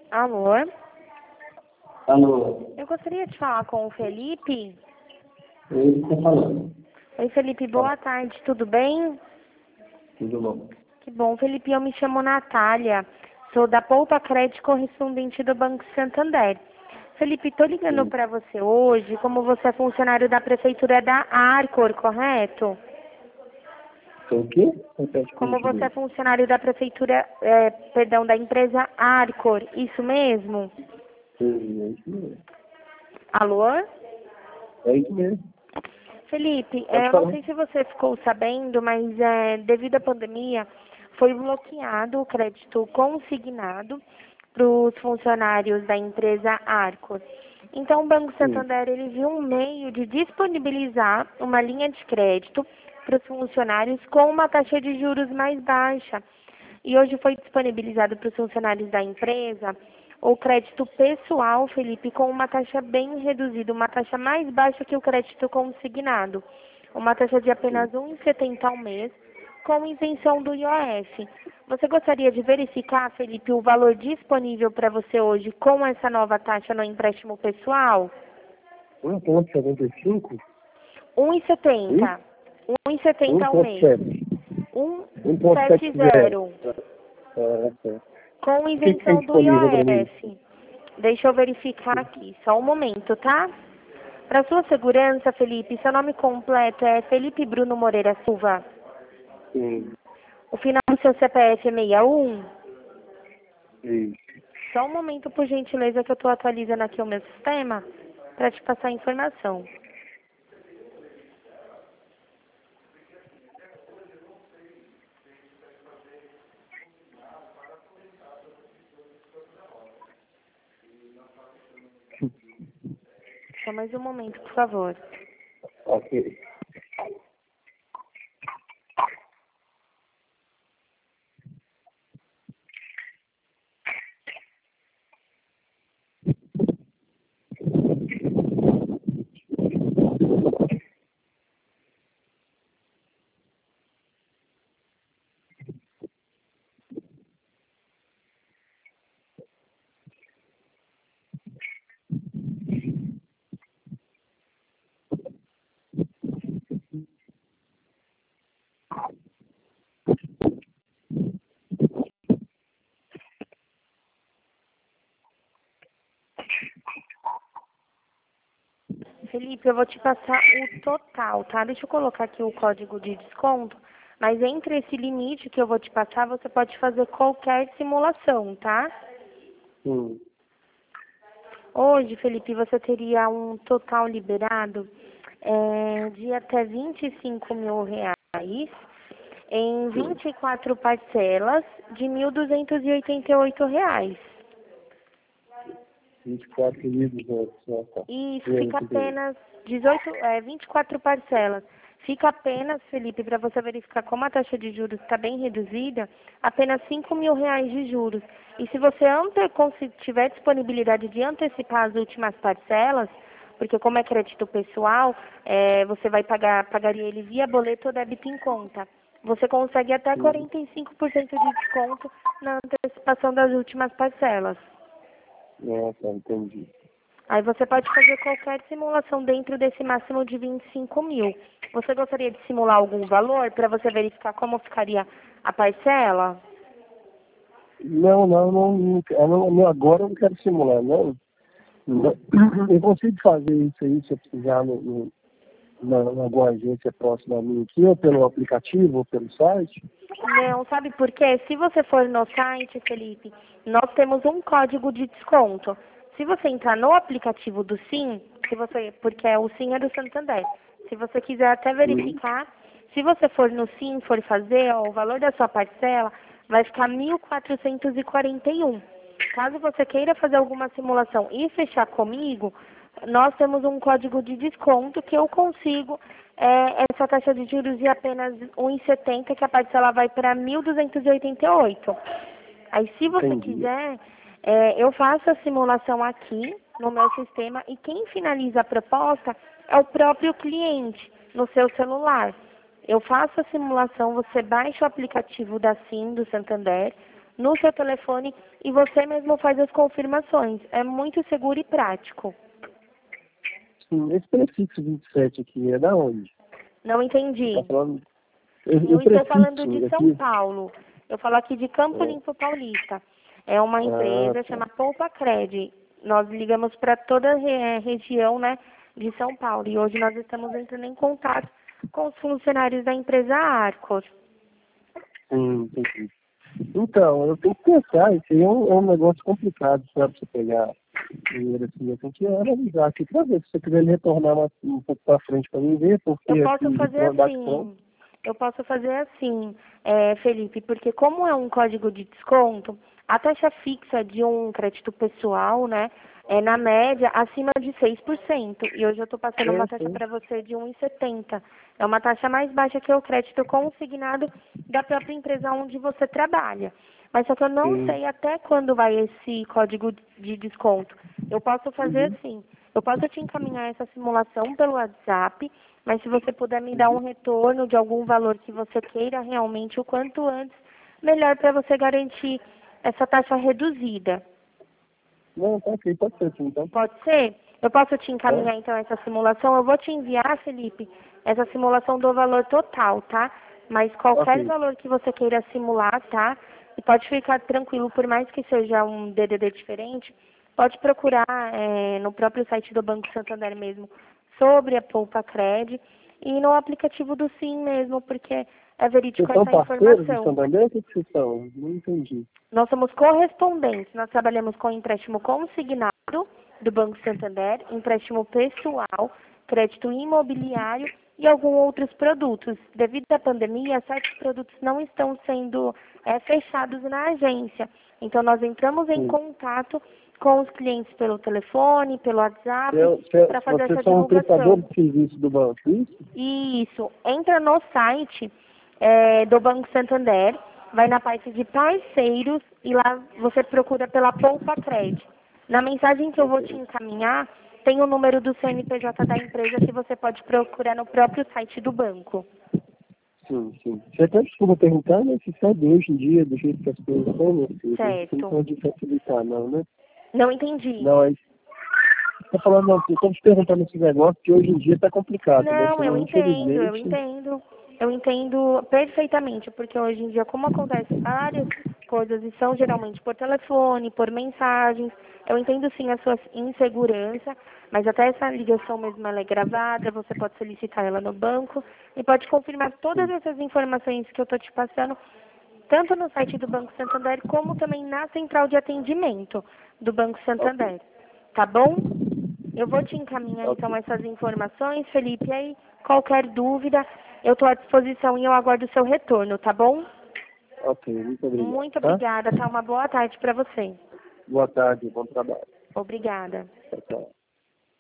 Alô? Alô, Eu gostaria de falar com o Felipe. ele está falando. Oi, Felipe, boa tarde, tudo bem? Tudo bom? Que bom, Felipe, eu me chamo Natália, sou da Poupa Crédito Correspondente do Banco Santander. Felipe, estou ligando Sim. para você hoje, como você é funcionário da Prefeitura da Arcor, correto? Sou o quê? Repete por Como você é gentileza. funcionário da Prefeitura, da empresa Arcor, isso mesmo? Sim, é isso mesmo. Alô? É isso mesmo. Felipe, Pode eu não falar. sei se você ficou sabendo, mas devido à pandemia foi bloqueado o crédito consignado para os funcionários da empresa Arcos. Então o Banco Sim. Santander ele viu um meio de disponibilizar uma linha de crédito para os funcionários com uma taxa de juros mais baixa. E hoje foi disponibilizado para os funcionários da empresa o crédito pessoal, Felipe, com uma taxa bem reduzida, uma taxa mais baixa que o crédito consignado. Uma taxa de apenas Sim. R$ 1,70 ao mês, com isenção do IOF. Você gostaria de verificar, Felipe, o valor disponível para você hoje com essa nova taxa no empréstimo pessoal? 1,75? R$ 1,70. Isso? R$ 1,70 ao mês. 1,7. 1,70. 1,70. Certo. Com O que tem isenção do disponível para mim? IOF. Deixa eu verificar aqui, só um momento, tá? Para sua segurança, Felipe, seu nome completo é Felipe Bruno Moreira Silva. Sim. O final do seu CPF é 61? Isso. Só um momento, por gentileza, que eu estou atualizando aqui o meu sistema para te passar a informação. Só mais um momento, por favor. Ok. Felipe, eu vou te passar o total, tá? Deixa eu colocar aqui o código de desconto, mas entre esse limite que eu vou te passar, você pode fazer qualquer simulação, tá? Sim. Hoje, Felipe, você teria um total liberado de até R$ 25.000 em Sim. 24 parcelas de R$ 1.288. 24 livros, tá. E isso E aí, fica que apenas 24 parcelas. Fica apenas, Felipe, para você verificar como a taxa de juros está bem reduzida, apenas R$ 5.000 de juros. E se você tiver disponibilidade de antecipar as últimas parcelas, porque como é crédito pessoal, você pagaria ele via boleto ou débito em conta. Você consegue até Sim. 45% de desconto na antecipação das últimas parcelas. Nossa, entendi. Aí você pode fazer qualquer simulação dentro desse máximo de 25.000. Você gostaria de simular algum valor para você verificar como ficaria a parcela? Não, agora eu não quero simular, não. Eu consigo fazer isso aí se eu precisar na alguma agência próxima a mim aqui, ou pelo aplicativo, ou pelo site. Não, sabe por quê? Se você for no site, Felipe, nós temos um código de desconto. Se você entrar no aplicativo do Sim, porque o Sim é do Santander. Se você quiser até Sim. verificar, se você for no Sim, for fazer, ó, o valor da sua parcela vai ficar 1.441. Caso você queira fazer alguma simulação e fechar comigo, nós temos um código de desconto que eu consigo essa taxa de juros de apenas 1,70, que a parcela vai para 1.288. Aí, se você Entendi. quiser, eu faço a simulação aqui no meu sistema e quem finaliza a proposta é o próprio cliente no seu celular. Eu faço a simulação, você baixa o aplicativo da SIM, do Santander, no seu telefone e você mesmo faz as confirmações. É muito seguro e prático. Sim, esse prefixo 27 aqui é da onde? Não entendi. Tá falando... Eu o estou falando prefixo de São aqui... Paulo. Eu falo aqui de Campo Limpo Paulista. É uma empresa, Tá. chama Poupa Cred. Nós ligamos para toda a região, né, de São Paulo. E hoje nós estamos entrando em contato com os funcionários da empresa Arcos. Sim, entendi. Então, eu tenho que pensar, isso aí é um negócio complicado, sabe, você pegar dinheiro assim, eu tenho que analisar aqui para ver, se você quiser me retornar um pouco para frente para mim ver, porque Eu aqui posso fazer no bate-pronto, assim. Eu posso fazer assim, Felipe, porque como é um código de desconto, a taxa fixa de um crédito pessoal, né, é na média acima de 6%. E hoje eu estou passando uma taxa para você de 1,70. É uma taxa mais baixa que o crédito consignado da própria empresa onde você trabalha. Mas só que eu não sim. sei até quando vai esse código de desconto. Eu posso fazer assim. Eu posso te encaminhar essa simulação pelo WhatsApp, mas se você puder me dar um retorno de algum valor que você queira realmente o quanto antes, melhor para você garantir essa taxa reduzida. Não, tá ok, pode ser sim, então. Pode ser? Eu posso te Pode? encaminhar então essa simulação? Eu vou te enviar, Felipe, essa simulação do valor total, tá? Mas qualquer Ok. valor que você queira simular, tá? E pode ficar tranquilo, por mais que seja um DDD diferente, pode procurar no próprio site do Banco Santander mesmo sobre a Poupa Cred e no aplicativo do Sim mesmo, porque é Vocês verídico são essa parceiros do informação. Santander? O que vocês são? Não entendi. Nós somos correspondentes, nós trabalhamos com empréstimo consignado do Banco Santander, empréstimo pessoal, crédito imobiliário e alguns outros produtos. Devido à pandemia, certos produtos não estão sendo fechados na agência. Então, nós entramos em Sim. contato com os clientes pelo telefone, pelo WhatsApp, para fazer Vocês essa são um prestador divulgação. de serviço do banco, isso? Isso. Entra no site do Banco Santander, vai na parte de parceiros e lá você procura pela Poupa Cred. Na mensagem que eu vou te encaminhar, tem o número do CNPJ da empresa que você pode procurar no próprio site do banco. Sim, sim. Você até desculpa perguntar, mas você sabe hoje em dia, do jeito que as coisas estão, meu filho, a gente não Certo. pode facilitar não, né? Não entendi. Não, aí tá falando, não, eu tô te perguntando esse negócio que hoje em dia tá complicado, né? Não, eu entendo, eu Infelizmente, entendo. Eu entendo perfeitamente, porque hoje em dia, como acontece várias coisas e são geralmente por telefone, por mensagens, eu entendo sim a sua insegurança, mas até essa ligação mesmo ela é gravada, você pode solicitar ela no banco e pode confirmar todas sim. essas informações que eu estou te passando, tanto no site do Banco Santander, como também na central de atendimento do Banco Ok, Santander. Tá bom? Eu vou te encaminhar então ok. essas informações, Felipe, e aí qualquer dúvida, eu estou à disposição e eu aguardo o seu retorno, tá bom? Ok, muito obrigado, Muito tá? obrigada, tá? Uma boa tarde para você. Boa tarde, bom trabalho. Obrigada. Tchau, tchau.